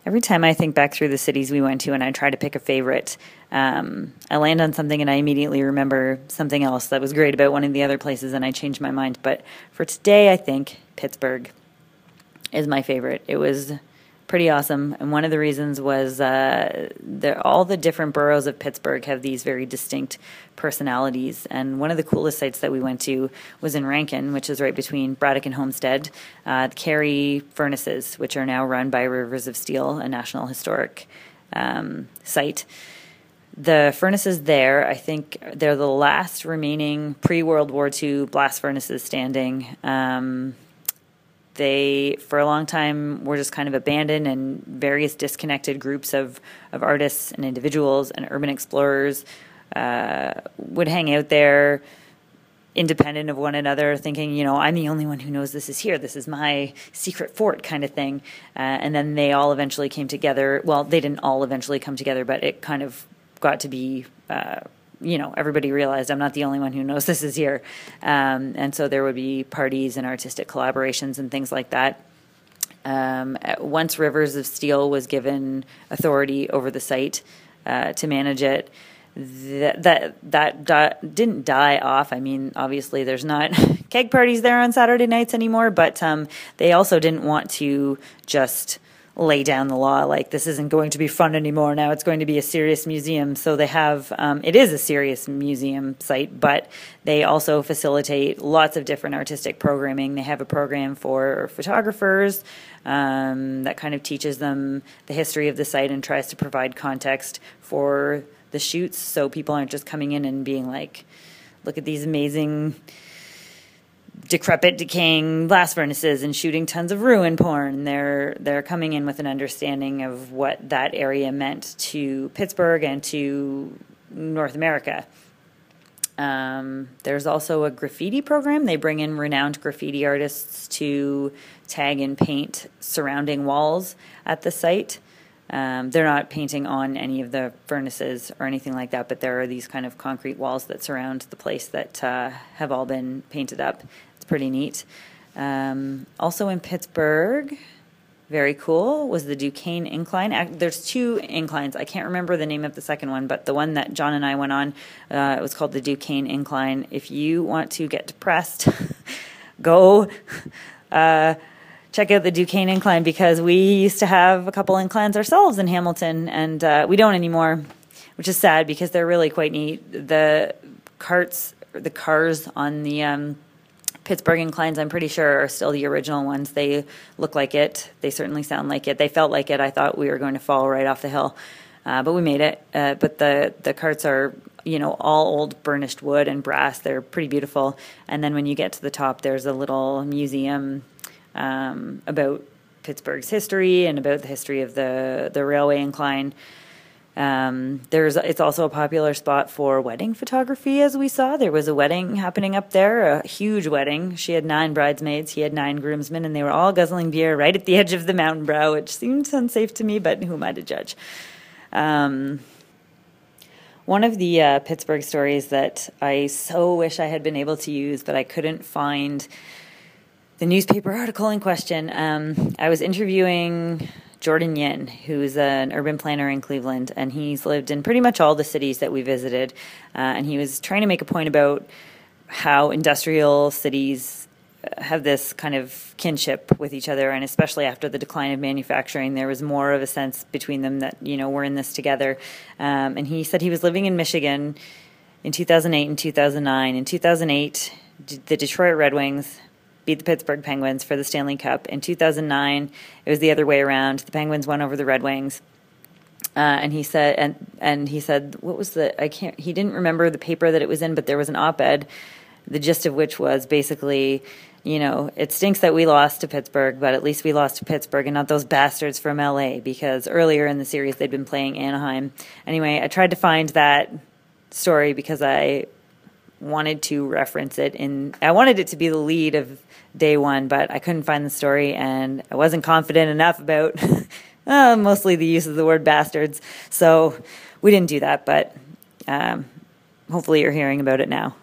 Every time I think back through the cities we went to and I try to pick a favorite, I land on something and I immediately remember something else that was great about one of the other places and I change my mind. But for today, I think Pittsburgh is my favorite. It was pretty awesome. And one of the reasons was all the different boroughs of Pittsburgh have these very distinct personalities. And one of the coolest sites that we went to was in Rankin, which is right between Braddock and Homestead, the Carey Furnaces, which are now run by Rivers of Steel, a National Historic site. The furnaces there, I think they're the last remaining pre-World War II blast furnaces standing. They, for a long time, were just kind of abandoned, and various disconnected groups of artists and individuals and urban explorers would hang out there independent of one another, thinking, I'm the only one who knows this is here. This is my secret fort kind of thing. And then they all eventually came together. Well, they didn't all eventually come together, but it kind of got to be everybody realized I'm not the only one who knows this is here. And so there would be parties and artistic collaborations and things like that. Once Rivers of Steel was given authority over the site to manage it, that didn't die off. I mean, obviously there's not keg parties there on Saturday nights anymore, but they also didn't want to just lay down the law, like this isn't going to be fun anymore. Now it's going to be a serious museum. So they have, it is a serious museum site, but they also facilitate lots of different artistic programming. They have a program for photographers that kind of teaches them the history of the site and tries to provide context for the shoots. So people aren't just coming in and being like, look at these amazing decrepit, decaying blast furnaces and shooting tons of ruin porn. They're coming in with an understanding of what that area meant to Pittsburgh and to North America. There's also a graffiti program. They bring in renowned graffiti artists to tag and paint surrounding walls at the site. They're not painting on any of the furnaces or anything like that, but there are these kind of concrete walls that surround the place that have all been painted up. It's pretty neat. Also in Pittsburgh, very cool, was the Duquesne Incline. There's two inclines. I can't remember the name of the second one, but the one that John and I went on, it was called the Duquesne Incline. If you want to get depressed, go check out the Duquesne Incline, because we used to have a couple inclines ourselves in Hamilton, and we don't anymore, which is sad because they're really quite neat. The cars on the Pittsburgh inclines, I'm pretty sure, are still the original ones. They look like it. They certainly sound like it. They felt like it. I thought we were going to fall right off the hill, but we made it. But the carts are, all old burnished wood and brass. They're pretty beautiful. And then when you get to the top, there's a little museum about Pittsburgh's history and about the history of the railway incline. It's also a popular spot for wedding photography, as we saw. There was a wedding happening up there, a huge wedding. She had 9 bridesmaids, he had 9 groomsmen, and they were all guzzling beer right at the edge of the mountain brow, which seemed unsafe to me, but who am I to judge? One of the Pittsburgh stories that I so wish I had been able to use, but I couldn't find the newspaper article in question. I was interviewing Jordan Yin, who's an urban planner in Cleveland, and he's lived in pretty much all the cities that we visited. And he was trying to make a point about how industrial cities have this kind of kinship with each other, and especially after the decline of manufacturing, there was more of a sense between them that, we're in this together. And he said he was living in Michigan in 2008 and 2009. In 2008, the Detroit Red Wings beat the Pittsburgh Penguins for the Stanley Cup. In 2009, it was the other way around. The Penguins won over the Red Wings. And he said, and he said, what was he didn't remember the paper that it was in, but there was an op-ed, the gist of which was basically, it stinks that we lost to Pittsburgh, but at least we lost to Pittsburgh and not those bastards from LA, because earlier in the series they'd been playing Anaheim. Anyway, I tried to find that story because I wanted to reference it I wanted it to be the lead of day one, but I couldn't find the story, and I wasn't confident enough about mostly the use of the word bastards. So we didn't do that, but hopefully you're hearing about it now.